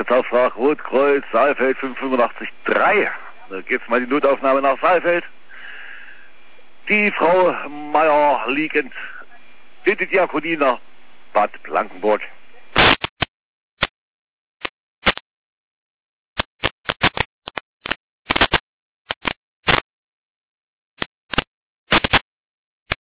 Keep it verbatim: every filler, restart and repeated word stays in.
Notauftrag Rotkreuz, Saalfeld fünf fünf acht drei. Da geht's mal die Notaufnahme nach Saalfeld. Die Frau Meier liegend in die Diakonie nach Bad Blankenburg.